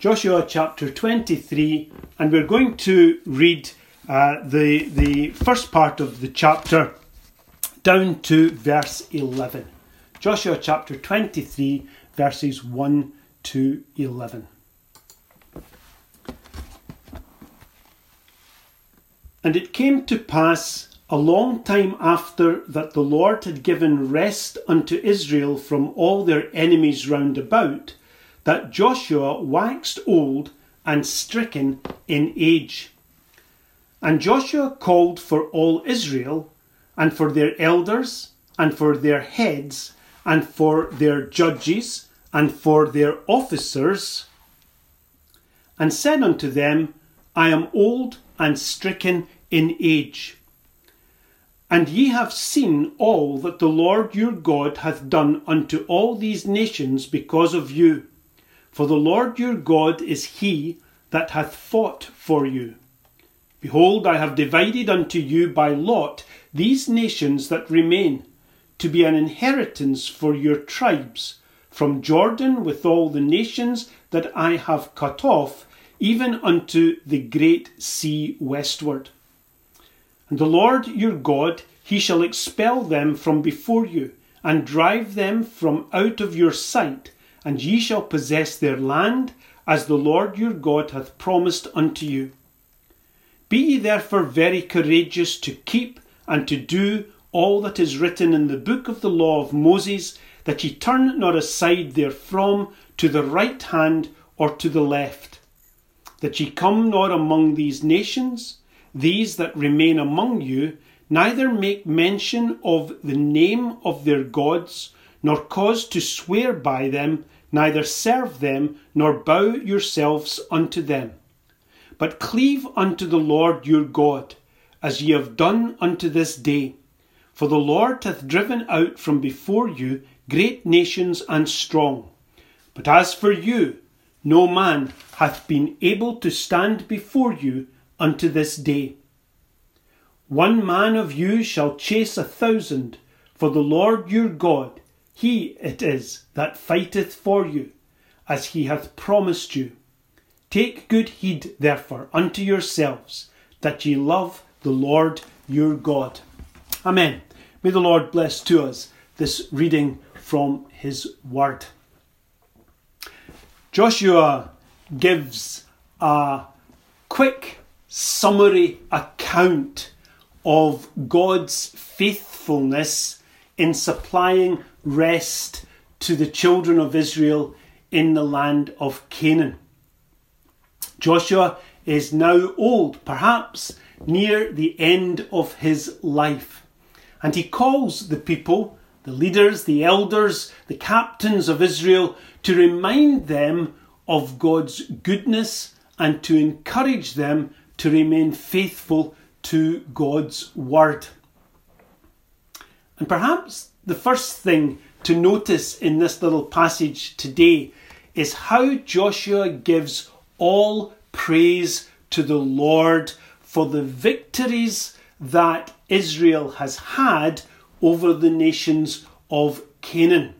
Joshua chapter 23, and we're going to read the first part of the chapter down to verse 11. Joshua chapter 23, verses 1 to 11. And it came to pass a long time after that the Lord had given rest unto Israel from all their enemies round about, that Joshua waxed old and stricken in age. And Joshua called for all Israel, and for their elders, and for their heads, and for their judges, and for their officers, and said unto them, I am old and stricken in age. And ye have seen all that the Lord your God hath done unto all these nations because of you. For the Lord your God is he that hath fought for you. Behold, I have divided unto you by lot these nations that remain, to be an inheritance for your tribes, from Jordan with all the nations that I have cut off, even unto the great sea westward. And the Lord your God, he shall expel them from before you, and drive them from out of your sight, and ye shall possess their land, as the Lord your God hath promised unto you. Be ye therefore very courageous to keep and to do all that is written in the book of the law of Moses, that ye turn not aside therefrom to the right hand or to the left, that ye come not among these nations, these that remain among you, neither make mention of the name of their gods, nor cause to swear by them, neither serve them, nor bow yourselves unto them. But cleave unto the Lord your God, as ye have done unto this day. For the Lord hath driven out from before you great nations and strong. But as for you, no man hath been able to stand before you unto this day. One man of you shall chase 1,000, for the Lord your God, he it is that fighteth for you, as he hath promised you. Take good heed therefore unto yourselves, that ye love the Lord your God. Amen. May the Lord bless to us this reading from his word. Joshua gives a quick summary account of God's faithfulness in supplying rest to the children of Israel in the land of Canaan. Joshua is now old, perhaps near the end of his life, and he calls the people, the leaders, the elders, the captains of Israel, to remind them of God's goodness and to encourage them to remain faithful to God's word. And perhaps the first thing to notice in this little passage today is how Joshua gives all praise to the Lord for the victories that Israel has had over the nations of Canaan.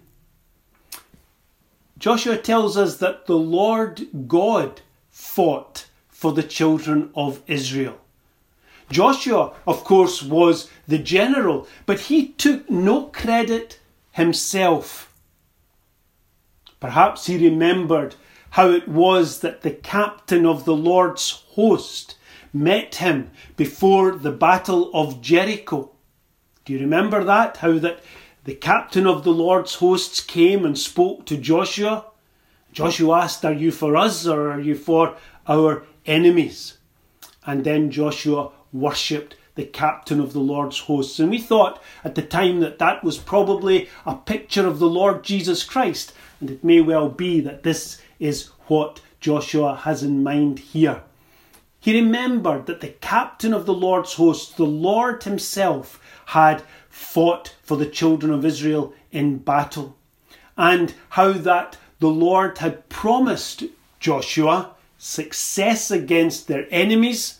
Joshua tells us that the Lord God fought for the children of Israel. Joshua, of course, was the general, but he took no credit himself. Perhaps he remembered how it was that the captain of the Lord's host met him before the battle of Jericho. Do you remember that? How that the captain of the Lord's hosts came and spoke to Joshua? Joshua asked, are you for us or are you for our enemies? And then Joshua worshipped the captain of the Lord's hosts. And we thought at the time that that was probably a picture of the Lord Jesus Christ. And it may well be that this is what Joshua has in mind here. He remembered that the captain of the Lord's hosts, the Lord himself, had fought for the children of Israel in battle, and how that the Lord had promised Joshua success against their enemies.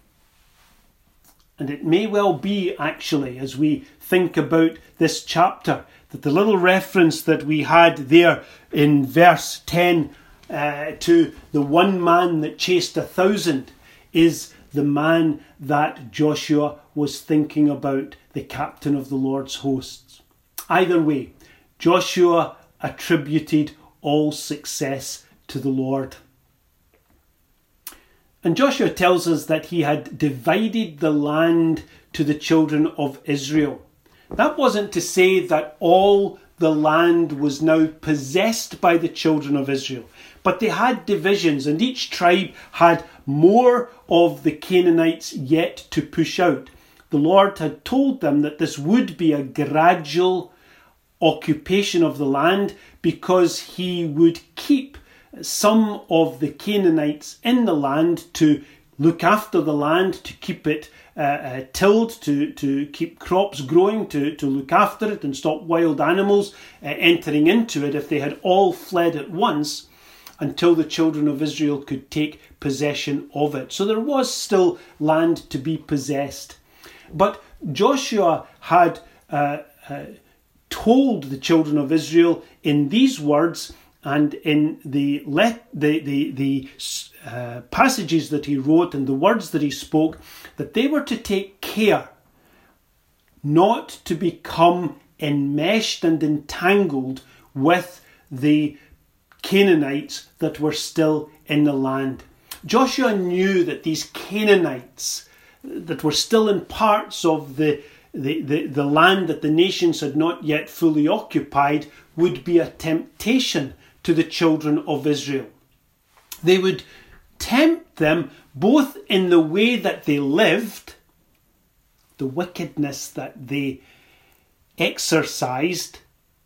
And it may well be, actually, as we think about this chapter, that the little reference that we had there in verse 10 to the one man that chased 1,000 is the man that Joshua was thinking about, the captain of the Lord's hosts. Either way, Joshua attributed all success to the Lord. And Joshua tells us that he had divided the land to the children of Israel. That wasn't to say that all the land was now possessed by the children of Israel, but they had divisions, and each tribe had more of the Canaanites yet to push out. The Lord had told them that this would be a gradual occupation of the land, because he would keep some of the Canaanites in the land to look after the land, to keep it tilled, to keep crops growing, to look after it and stop wild animals entering into it if they had all fled at once, until the children of Israel could take possession of it. So there was still land to be possessed. But Joshua had told the children of Israel in these words, and in the passages that he wrote and the words that he spoke, that they were to take care not to become enmeshed and entangled with the Canaanites that were still in the land. Joshua knew that these Canaanites that were still in parts of the land that the nations had not yet fully occupied would be a temptation to the children of Israel. They would tempt them both in the way that they lived, the wickedness that they exercised,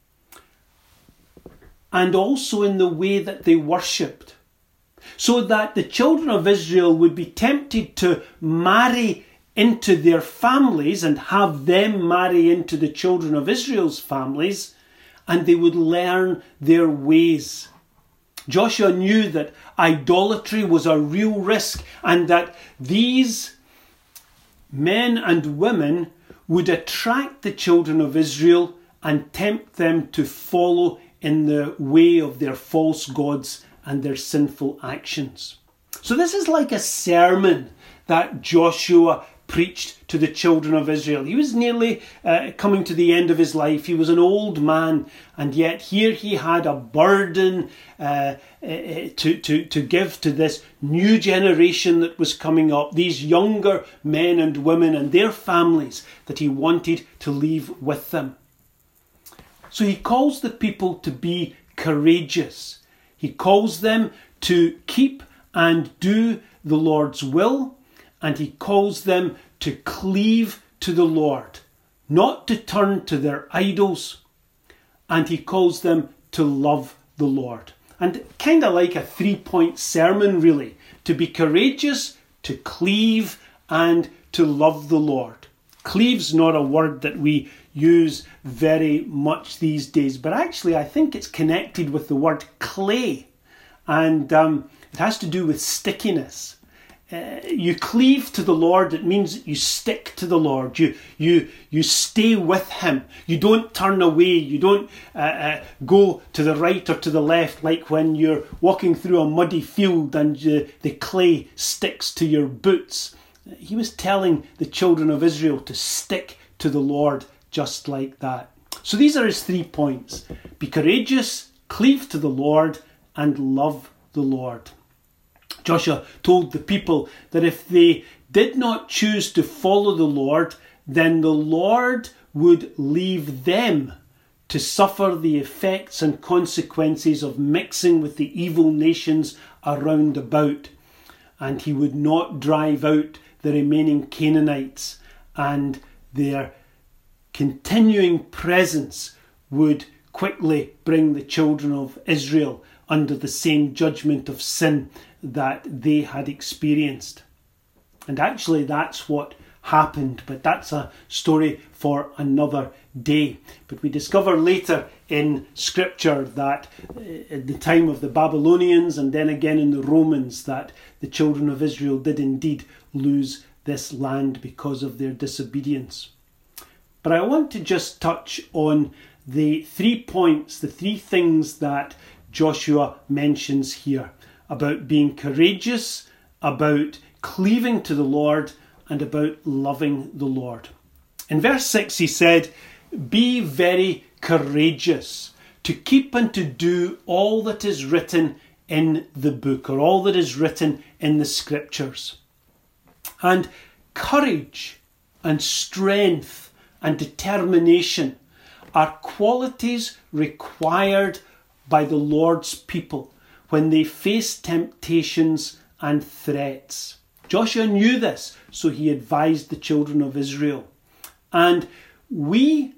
and also in the way that they worshipped. So that the children of Israel would be tempted to marry into their families and have them marry into the children of Israel's families, and they would learn their ways. Joshua knew that idolatry was a real risk, and that these men and women would attract the children of Israel and tempt them to follow in the way of their false gods and their sinful actions. So this is like a sermon that Joshua preached to the children of Israel. He was nearly coming to the end of his life. He was an old man, and yet here he had a burden to give to this new generation that was coming up, these younger men and women and their families that he wanted to leave with them. So he calls the people to be courageous. He calls them to keep and do the Lord's will, and he calls them to cleave to the Lord, not to turn to their idols, and he calls them to love the Lord. And kind of like a 3-point sermon, really, to be courageous, to cleave, and to love the Lord. Cleave's not a word that we use very much these days, but actually I think it's connected with the word clay, and it has to do with stickiness. You cleave to the Lord, it means that you stick to the Lord. You stay with him. You don't turn away. You don't go to the right or to the left, like when you're walking through a muddy field and the clay sticks to your boots. He was telling the children of Israel to stick to the Lord just like that. So these are his 3 points. Be courageous, cleave to the Lord, and love the Lord. Joshua told the people that if they did not choose to follow the Lord, then the Lord would leave them to suffer the effects and consequences of mixing with the evil nations around about. And he would not drive out the remaining Canaanites, and their continuing presence would quickly bring the children of Israel under the same judgment of sin that they had experienced. And actually that's what happened, but that's a story for another day. But we discover later in Scripture that at the time of the Babylonians and then again in the Romans, that the children of Israel did indeed lose this land because of their disobedience. But I want to just touch on the 3 points, the 3 things that Joshua mentions here about being courageous, about cleaving to the Lord, and about loving the Lord. In verse 6 he said, "Be very courageous to keep and to do all that is written in the book," or all that is written in the scriptures. And courage and strength and determination are qualities required by the Lord's people when they face temptations and threats. Joshua knew this, so he advised the children of Israel. And we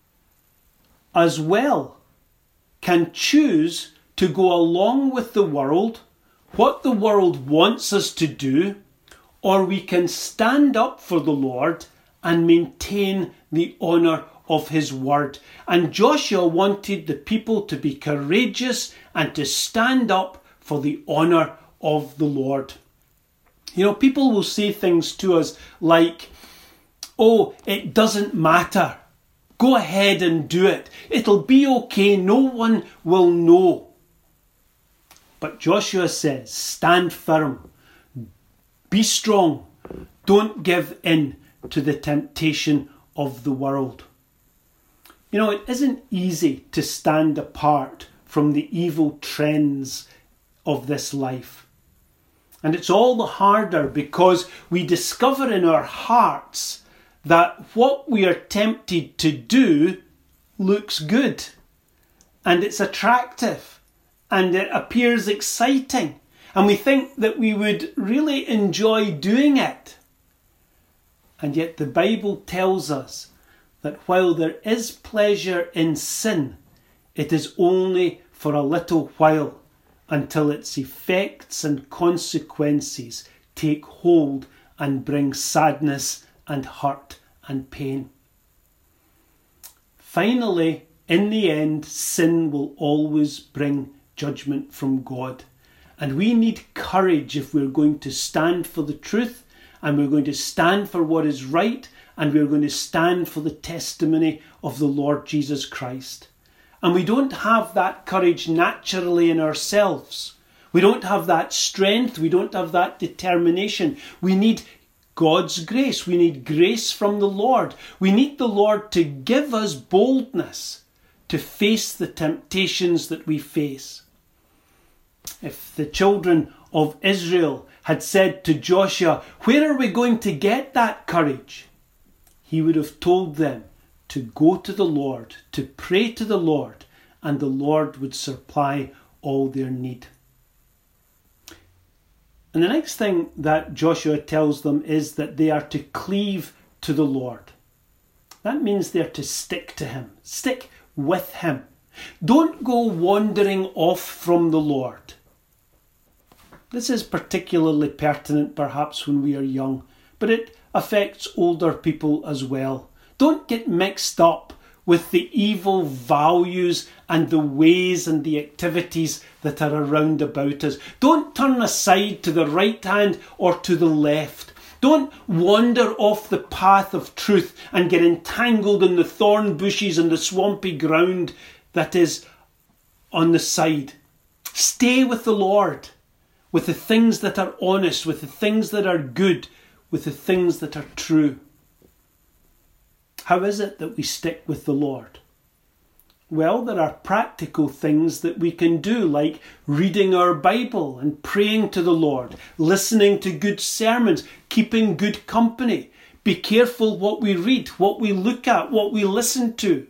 as well can choose to go along with the world, what the world wants us to do, or we can stand up for the Lord and maintain the honour of his word. And Joshua wanted the people to be courageous and to stand up for the honour of the Lord. You know, people will say things to us like, "Oh, it doesn't matter. Go ahead and do it. It'll be okay. No one will know." But Joshua says, stand firm. Be strong. Don't give in to the temptation of the world. You know, it isn't easy to stand apart from the evil trends of this life. And it's all the harder because we discover in our hearts that what we are tempted to do looks good and it's attractive and it appears exciting and we think that we would really enjoy doing it. And yet the Bible tells us that while there is pleasure in sin, it is only for a little while until its effects and consequences take hold and bring sadness and hurt and pain. Finally, in the end, sin will always bring judgment from God. And we need courage if we're going to stand for the truth, and we're going to stand for what is right, and we're going to stand for the testimony of the Lord Jesus Christ. And we don't have that courage naturally in ourselves. We don't have that strength. We don't have that determination. We need God's grace. We need grace from the Lord. We need the Lord to give us boldness to face the temptations that we face. If the children of Israel had said to Joshua, "Where are we going to get that courage?" he would have told them to go to the Lord, to pray to the Lord, and the Lord would supply all their need. And the next thing that Joshua tells them is that they are to cleave to the Lord. That means they're to stick to him, stick with him. Don't go wandering off from the Lord. This is particularly pertinent perhaps when we are young, but it affects older people as well. Don't get mixed up with the evil values and the ways and the activities that are around about us. Don't turn aside to the right hand or to the left. Don't wander off the path of truth and get entangled in the thorn bushes and the swampy ground that is on the side. Stay with the Lord, with the things that are honest, with the things that are good, with the things that are true. How is it that we stick with the Lord? Well, there are practical things that we can do, like reading our Bible and praying to the Lord, listening to good sermons, keeping good company. Be careful what we read, what we look at, what we listen to.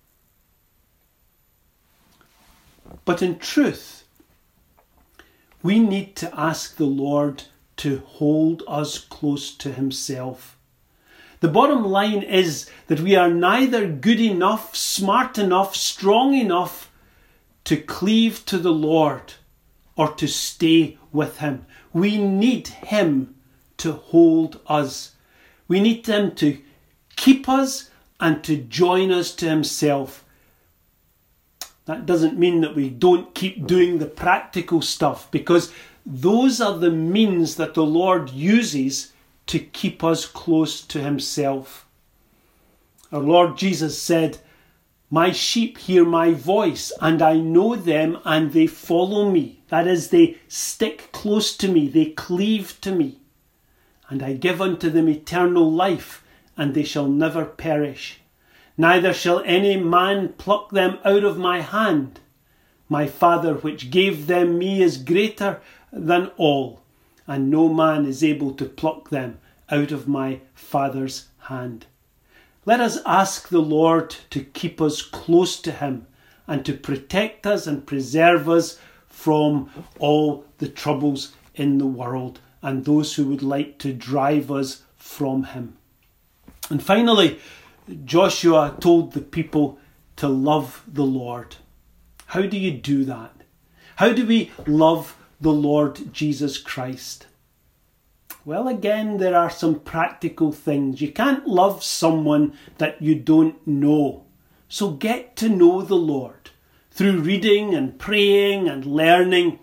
But in truth, we need to ask the Lord to hold us close to himself. The bottom line is that we are neither good enough, smart enough, strong enough to cleave to the Lord or to stay with him. We need him to hold us. We need him to keep us and to join us to himself. That doesn't mean that we don't keep doing the practical stuff, because those are the means that the Lord uses to keep us close to himself. Our Lord Jesus said My sheep hear my voice, and I know them, and they follow me. That is, they stick close to me, they cleave to me. And I give unto them eternal life, and they shall never perish. Neither shall any man pluck them out of my hand. My Father which gave them me is greater than all, and no man is able to pluck them out of my Father's hand. Let us ask the Lord to keep us close to him and to protect us and preserve us from all the troubles in the world and those who would like to drive us from him. And finally, Joshua told the people to love the Lord. How do you do that? How do we love the Lord Jesus Christ? Well, again, there are some practical things. You can't love someone that you don't know. So get to know the Lord through reading and praying and learning.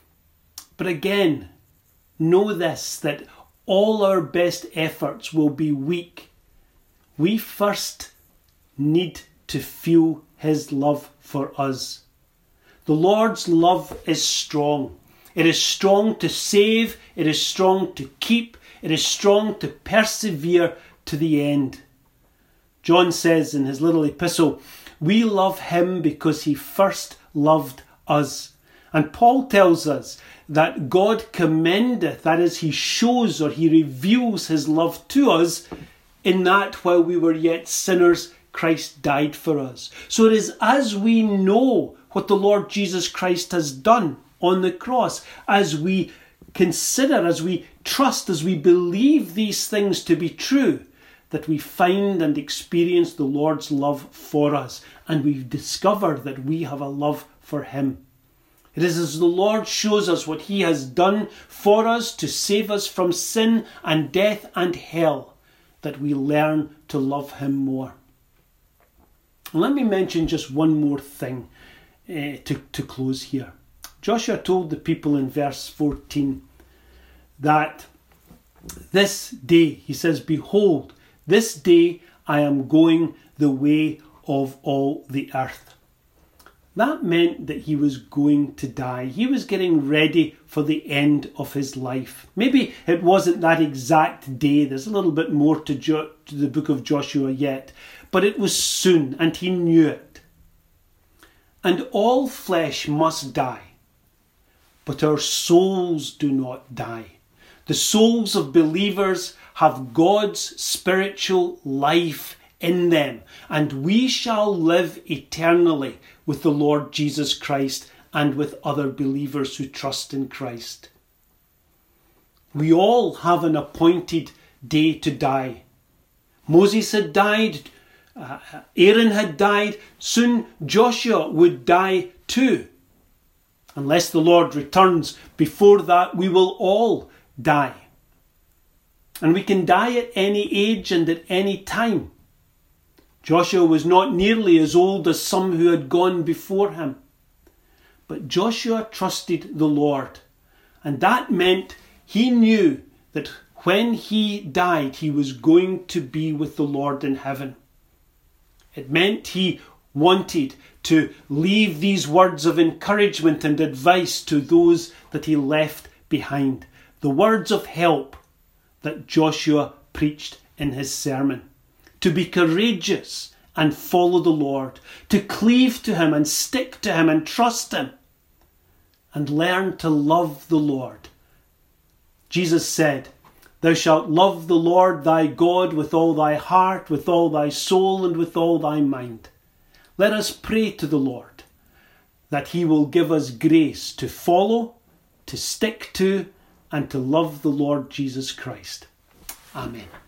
But again, know this, that all our best efforts will be weak. We first need to feel his love for us. The Lord's love is strong. It is strong to save, it is strong to keep, it is strong to persevere to the end. John says in his little epistle, we love him because he first loved us. And Paul tells us that God commendeth, that is, he shows or he reveals his love to us in that while we were yet sinners, Christ died for us. So it is as we know what the Lord Jesus Christ has done on the cross, as we consider, as we trust, as we believe these things to be true, that we find and experience the Lord's love for us, and we discover that we have a love for him. It is as the Lord shows us what he has done for us to save us from sin and death and hell, that we learn to love him more. And let me mention just one more thing to close here. Joshua told the people in verse 14 that this day, he says, behold, this day I am going the way of all the earth. That meant that he was going to die. He was getting ready for the end of his life. Maybe it wasn't that exact day. There's a little bit more to the book of Joshua yet. But it was soon, and he knew it. And all flesh must die. But our souls do not die. The souls of believers have God's spiritual life in them, and we shall live eternally with the Lord Jesus Christ and with other believers who trust in Christ. We all have an appointed day to die. Moses had died, Aaron had died, soon Joshua would die too. Unless the Lord returns before that, we will all die. And we can die at any age and at any time. Joshua was not nearly as old as some who had gone before him. But Joshua trusted the Lord. And that meant he knew that when he died, he was going to be with the Lord in heaven. It meant he wanted to leave these words of encouragement and advice to those that he left behind. The words of help that Joshua preached in his sermon. To be courageous and follow the Lord. To cleave to him and stick to him and trust him. And learn to love the Lord. Jesus said, thou shalt love the Lord thy God with all thy heart, with all thy soul, and with all thy mind. Let us pray to the Lord that he will give us grace to follow, to stick to, and to love the Lord Jesus Christ. Amen.